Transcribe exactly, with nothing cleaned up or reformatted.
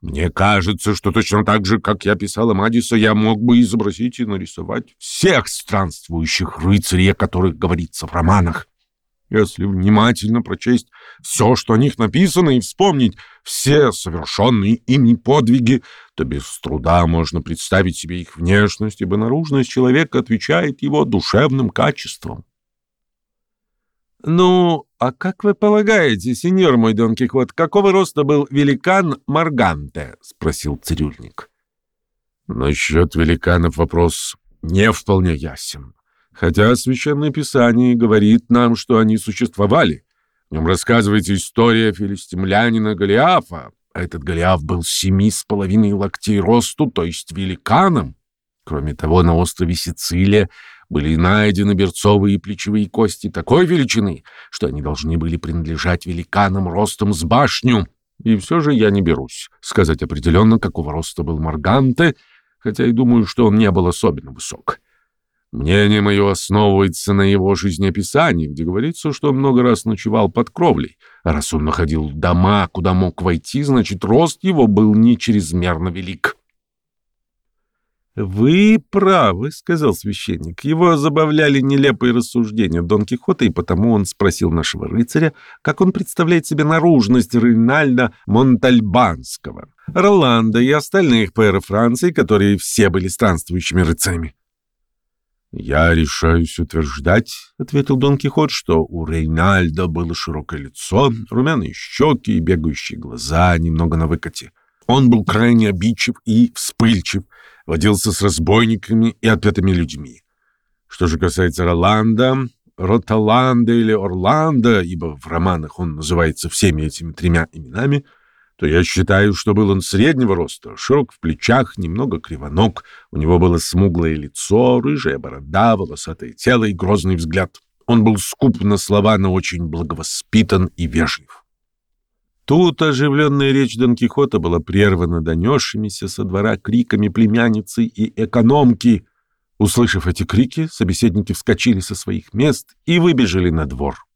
Мне кажется, что точно так же, как я писал Амадиса, я мог бы изобразить и нарисовать всех странствующих рыцарей, о которых говорится в романах. Если внимательно прочесть все, что о них написано, и вспомнить все совершенные ими подвиги, то без труда можно представить себе их внешность, ибо наружность человека отвечает его душевным качествам. «Ну, а как вы полагаете, сеньор мой Дон Кихот, какого роста был великан Марганте?» — спросил цирюльник. «Насчет великанов вопрос не вполне ясен. Хотя Священное Писание говорит нам, что они существовали. В нем рассказывается история филистимлянина Голиафа. Этот Голиаф был семи с половиной локтей росту, то есть великаном. Кроме того, на острове Сицилия были найдены берцовые и плечевые кости такой величины, что они должны были принадлежать великанам ростом с башню. И все же я не берусь сказать определенно, какого роста был Марганте, хотя и думаю, что он не был особенно высок. Мнение мое основывается на его жизнеописании, где говорится, что он много раз ночевал под кровлей. А раз он находил дома, куда мог войти, значит, рост его был не чрезмерно велик. «Вы правы», — сказал священник. Его забавляли нелепые рассуждения Дон Кихота, и потому он спросил нашего рыцаря, как он представляет себе наружность Рейнальда Монтальбанского, Роланда и остальных пэров Франции, которые все были странствующими рыцарями. «Я решаюсь утверждать, — ответил Дон Кихот, — что у Рейнальда было широкое лицо, румяные щеки и бегающие глаза немного на выкате. Он был крайне обидчив и вспыльчив, водился с разбойниками и отпетыми людьми. Что же касается Роланда, Роталанда или Орландо, ибо в романах он называется всеми этими тремя именами, то я считаю, что был он среднего роста, широк в плечах, немного кривоног, у него было смуглое лицо, рыжая борода, волосатое тело и грозный взгляд. Он был скуп на слова, но очень благовоспитан и вежлив». Тут оживленная речь Дон Кихота была прервана донесшимися со двора криками племянницы и экономки. Услышав эти крики, собеседники вскочили со своих мест и выбежали на двор.